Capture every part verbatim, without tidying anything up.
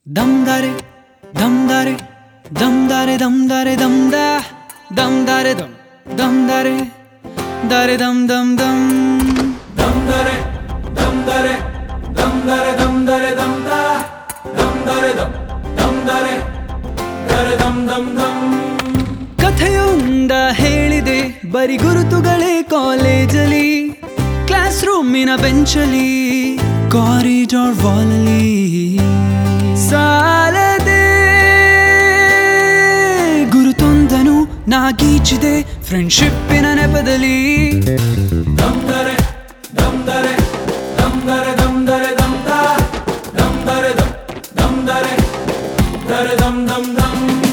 Dum dare, dum dare, dum dare, dum dare, dum da, dum dare, dum, dum dare, dare, dum, dum, dum. Dum dare, dum dare, dum dare, dum dare, dum da, dum dare, dum, dum dare, dare, dum, dum, dum. ಕಥೆಯೊಂದ ಹೇಳಿದೆ ಬರಿ ಗುರುತುಗಳೇ ಕಾಲೇಜಲ್ಲಿ class ರೂಮಿನ ಬೆಂಚಲ್ಲಿ corridor ವಾಲಲ್ಲಿ ಸಾಲದೆ ಗುರುತೊಂದನು ನಾಗೀಚಿದೆ ಫ್ರೆಂಡ್ಶಿಪ್ಪಿನ ನೆಪದಲ್ಲಿ Dum dare, dum dare, dum dare, dum dare, dum da, dum dare, dum, dum dare, dare, dum, dum, dum.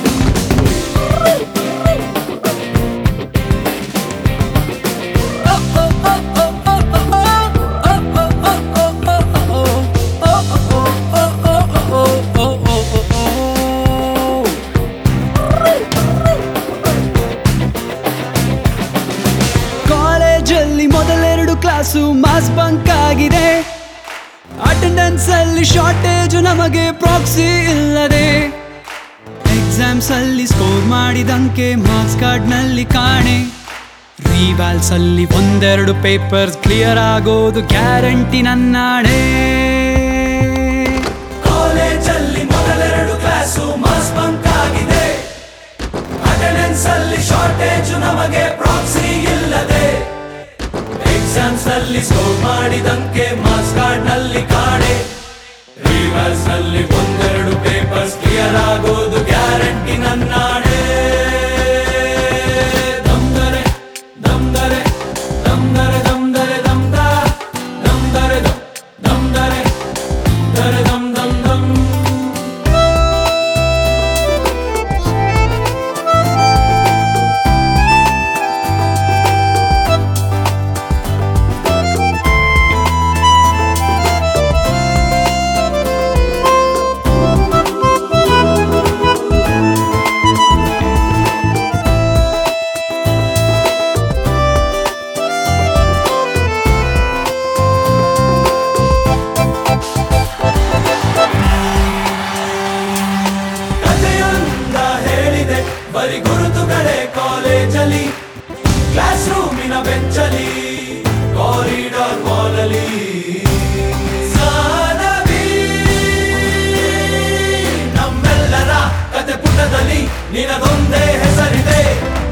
ಕಾಲೇಜಲ್ಲಿ ಮೊದಲೆರಡು class mass bunk ಆಗಿದೆ ಅಟೆಂಡೆನ್ಸ್ ಅಲ್ಲಿ ಶಾರ್ಟೇಜ್ ನಮಗೆ ಪ್ರಾಕ್ಸಿ ಇಲ್ಲದೆ ಎಕ್ಸಾಮ್ಸ್ ಅಲ್ಲಿ ಸ್ಕೋರ್ ಮಾಡಿದಂಕೆ ಮಾರ್ಕ್ಸ್ ಕಾರ್ಡ್ ನಲ್ಲಿ ಕಾಣೆ ರಿವಾಲ್ಸ್ ಅಲ್ಲಿ ಒಂದೆರಡು ಪೇಪರ್ಸ್ ಕ್ಲಿಯರ್ ಆಗೋದು ಗ್ಯಾರಂಟಿ ನನ್ನಾಣೆ ಕಾಲೇಜಲ್ಲಿ ಮೊದಲೆರಡು ಕ್ಲಾಸು ಮಾಸ್ ಬಂಕ್ ಆಗಿದೆ ಅಟೆಂಡೆನ್ಸ್ ಅಲ್ಲಿ ಶಾರ್ಟೇಜ್ ನಮಗೆ ಪ್ರಾಕ್ಸಿ ಇಲ್ಲದೆ ಎಕ್ಸಾಮ್ಸ್ ನಲ್ಲಿ ಸ್ಕೋರ್ ಮಾಡಿದಂಕೆ ಮಾರ್ಕ್ಸ್ ಕಾರ್ಡ್ ನಲ್ಲಿ ಕಾಣೆ ರಿವರ್ಸ್ ನಲ್ಲಿ ಒಂದೆರಡು ಪೇಪರ್ಸ್ ಕ್ಲಿಯರ್ ಆಗೋದು ಗ್ಯಾರಂಟಿ ನನ್ನಾಣೆ ದಮ್ ದರೆ ದಮ್ ದರೆ ದಮ್ ದರೆ ದಮ್ ದರೆ ದಮ್ ದ ದಮ್ ದರೆ ದಮ್ ದಮ್ ದರೆ ದರೆ ದಮ್ ದಮ್ ದಮ್. ಬರಿ ಗುರುತುಗಳೇ ಕಾಲೇಜಲ್ಲಿ ಕ್ಲಾಸ್ ರೂಮಿನ ಬೆಂಚಲ್ಲಿ ಕಾರಿಡಾರ್ ವಾಲಲ್ಲಿ ಸಾನವಿ ನಮ್ಮೆಲ್ಲರ ಕತೆ ಪುಟದಲ್ಲಿ ನಿನದೊಂದೇ ಹೆಸರಿದೆ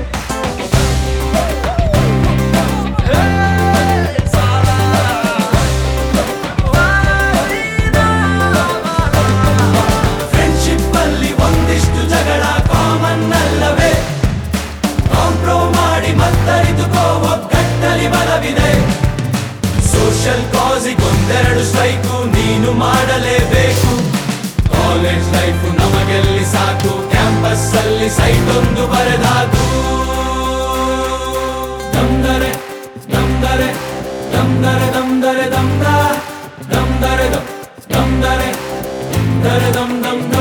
ಫ್ರೆಂಡ್ಶಿಪ್ ಅಲ್ಲಿ ಒಂದಿಷ್ಟು ಜಗಳ ಕಾಮನ್ ಅಲ್ಲವೇ ಕಾಂಪ್ರೋ ಮಾಡಿ ಮತ್ತರಿದುಕೋ ಒಗ್ಗಟ್ಟಲಿ ಬಲವಿದೆ ಸೋಷಿಯಲ್ ಕಾಸಿಗೊಂದೆರಡು ಸ್ಟ್ರೈಕು ನೀನು ಮಾಡಲೇಬೇಕು ಕಾಲೇಜ್ ಲೈಫ್ ನಮಗೆಲ್ಲಿ ಸಾಕು ಕ್ಯಾಂಪಸ್ ಅಲ್ಲಿ ಸೈಟ್ ಒಂದು ಬರೆದಾಕು ದಮ್ ದರೆ ದಮ್ ದರೆ ದಮ್ ದರೆ ದಮ್ ದರೆ ದಮ್ ದ ದಮ್ ದರೆ ದಮ್ ದಮ್ ದರೆ ದರೆ ದಮ್ ದಮ್